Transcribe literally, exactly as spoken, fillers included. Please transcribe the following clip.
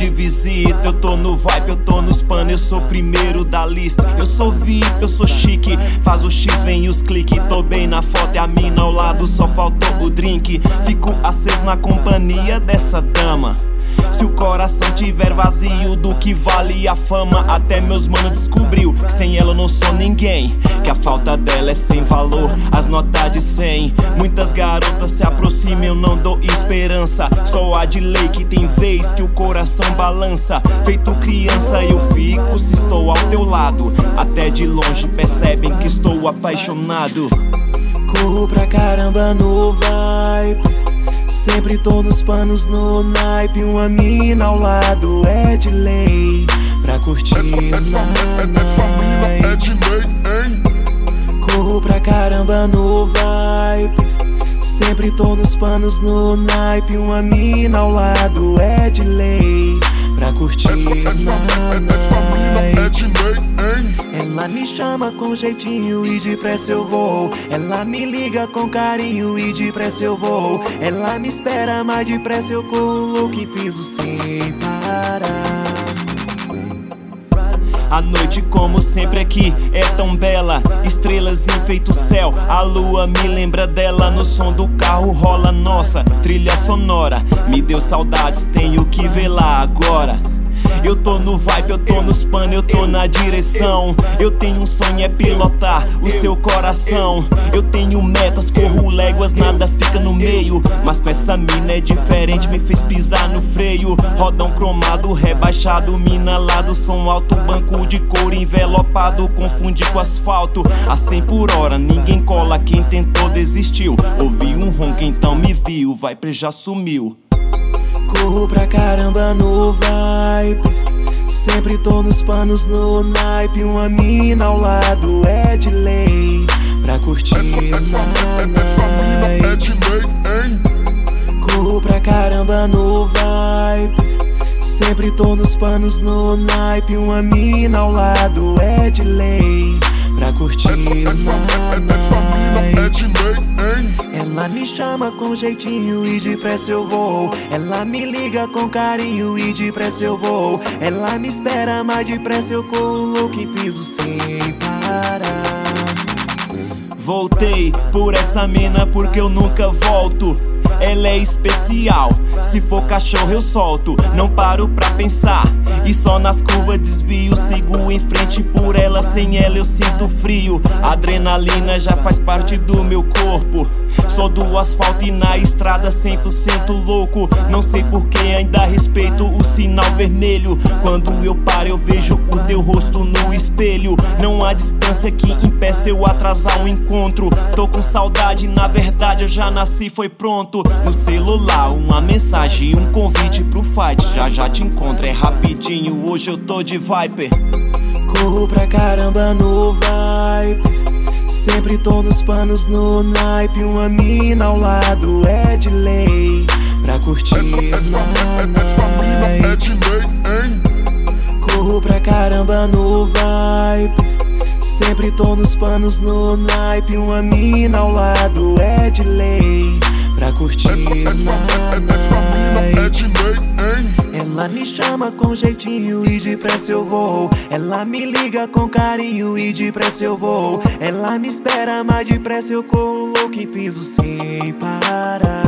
de visita. Eu tô no vibe, eu tô nos panos, eu sou primeiro da lista. Eu sou V I P, eu sou chique, faz o X, vem os cliques. Tô bem na foto e a mina ao lado, só faltou o drink. Fico aceso na companhia dessa dama. Se o coração tiver vazio, do que vale a fama? Até meus manos descobriu que sem ela eu não sou ninguém, que a falta dela é sem valor, as notas de cem. Muitas garotas se aproximam, eu não dou esperança. Só a de lei que tem vez que o coração balança. Feito criança eu fico se estou ao teu lado. Até de longe percebem que estou apaixonado. Corro pra caramba no vibe, sempre tô nos panos no naipe. Uma mina ao lado é de lei, pra curtir essa, essa, na essa mina é de lei, hein? Corro pra caramba no vibe, sempre tô nos panos no naipe. Uma mina ao lado é de lei, pra curtir essa, essa, na essa mina é de lei, hein? Ela me chama com jeitinho e depressa eu vou. Ela me liga com carinho e depressa eu vou. Ela me espera, mas depressa eu corro que piso sem parar. A noite, como sempre aqui, é tão bela. Estrelas enfeitam o céu, a lua me lembra dela. No som do carro rola nossa trilha sonora. Me deu saudades, tenho que ver lá agora. Eu tô no vibe, eu tô nos panos, eu tô na direção. Eu tenho um sonho, é pilotar o seu coração. Eu tenho metas, corro léguas, nada fica no meio. Mas com essa mina é diferente, me fez pisar no freio. Rodão cromado, rebaixado, mina lá do som alto. Banco de couro envelopado, confunde com asfalto. A cem por hora, ninguém cola, quem tentou desistiu. Ouvi um ronco, então me viu, vai pre já sumiu. Corro pra caramba no vibe, sempre tô nos panos no naipe. Uma mina ao lado é de lei, pra curtir essa, essa, na essa mina é de lei, hein? Corro pra caramba no vibe, sempre tô nos panos no naipe. Uma mina ao lado é de lei, pra curtir essa, essa, na essa mina é de lei, hein? Ela me chama com jeitinho e depressa eu vou. Ela me liga com carinho e depressa eu vou. Ela me espera, mas depressa eu corro que piso sem parar. Voltei por essa mina porque eu nunca volto. Ela é especial, se for cachorro eu solto. Não paro pra pensar e só nas curvas desvio. Sigo em frente por ela, sem ela eu sinto frio. A adrenalina já faz parte do meu corpo. Sou do asfalto e na estrada cem por cento louco. Não sei por que ainda respeito o sinal vermelho. Quando eu paro eu vejo o teu rosto no espelho. Não há distância que impeça eu atrasar um encontro. Tô com saudade, na verdade eu já nasci, foi pronto. No celular uma mensagem, um convite pro fight. Já já te encontro, é rapidinho, hoje eu tô de viper. Corro pra caramba no vibe, sempre tô nos panos no naipe. Uma mina ao lado é de lei, pra curtir essa, essa, na essa mina é de lei, hein? Corro pra caramba no vibe, sempre tô nos panos no naipe. Uma mina ao lado é de lei, pra curtir essa, essa, na essa mina é de lei, hein? Ela me chama com jeitinho e depressa eu vou. Ela me liga com carinho e depressa eu vou. Ela me espera, mas depressa eu corro que piso sem parar.